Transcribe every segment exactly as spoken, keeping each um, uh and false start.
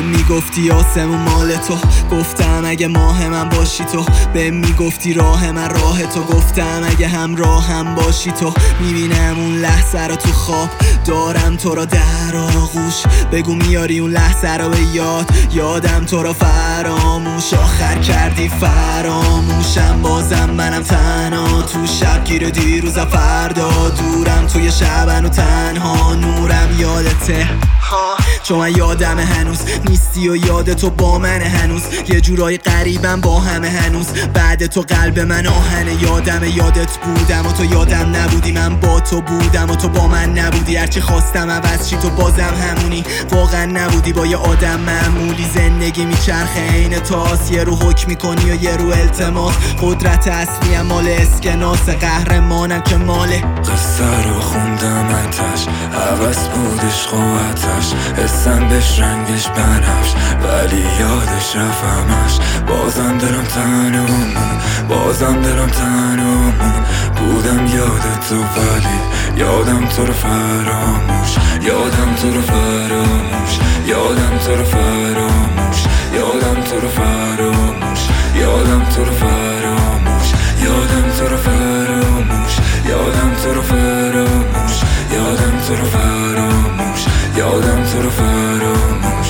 به میگفتی آسمون مال تو، گفتم اگه ماه من باشی تو. به میگفتی راه من راه تو، گفتم اگه همراه هم باشی تو. میبینم اون لحظه رو تو خواب، دارم تو را در آغوش. بگو میاری اون لحظه رو به یاد، یادم تو را فراموش. آخر کردی فراموشم، بازم منم تنها تو شب گیر دیروز فردا. دورم توی شبن و تنها، نورم یادته چون من یادم هنوز نیستی و یاد تو با من هنوز. یه جورایی قریبم با همه هنوز، بعد تو قلب من آهنه. یادم یادت بودم و تو یادم نبودی، من با تو بودم و تو با من نبودی. هرچی خواستم عوض چی تو بازم همونی، واقعا نبودی با یه آدم معمولی. زندگی میچرخه عین تاس، یه رو حکم میکنی و یه رو التماس. قدرت اصلی هم مال اسکناس، قهرمانم که ماله. قصه رو خوندم اتش، عوض بودش قوتش، حسم بهش رنگش بنفش، ولی یادش رفمش. بازم دلم تنمون، بازم دلم تنمون. بودم یادت تو ولی یادم تو رو فراموش، یادم تو رو فراموش، یادم تو رو فراموش، یادم تو رو فراموش، یادم تو رو فراموش، یادم تو رو فراموش، یادم تو رو فراموش، یادم تو رو فراموش، یادم تو رو فراموش.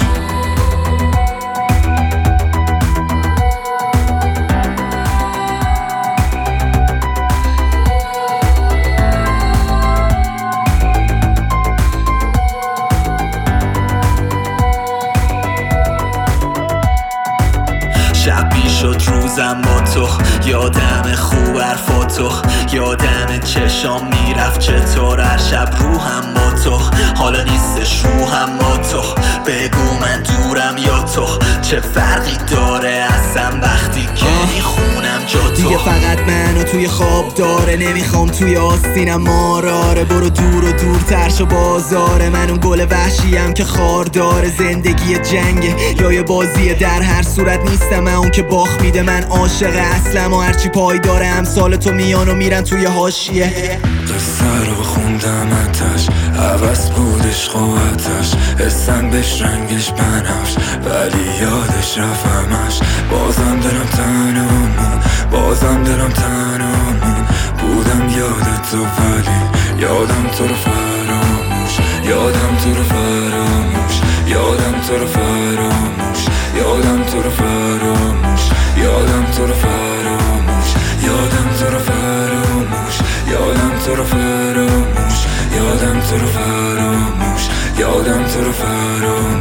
شب شد روزم با تو، یادم خوب حرفاتو، یادم چشام میرفت چطور هر شب روحم با تو. حالا نیستش روحم با تو، بگو من دورم یا تو. چه فرقی داره اصلا وقتی که میخونم جا تو. دیگه فقط منو توی خواب داره، نمیخوام توی آستینم ماراره. برو دور و دورتر شو بازاره، من اون گل وحشیم که خار داره. زندگی جنگه یا یه بازیه، در هر صورت نیستم من اون که باخت میده. من عاشق اصلم و هرچی پای داره امثال تو میان و میرن توی حاشیه. قصه رو خوندم اتش، عوض بودش قوتش، حسم بهش رنگش بنفش، ولی یادش رفمش. بازم دلم تنمون، بازم دلم تنمون. بودم یادت تو ولی یادم تو رو فراموش، یادم تو رو فراموش، یادم تو رو فراموش، یادم تو رو فراموش، یادم تو رو فراموش، یادم تو رو فراموش، یادم تو رو فراموش، یادم تو رو فراموش، یادم تو رو فراموش.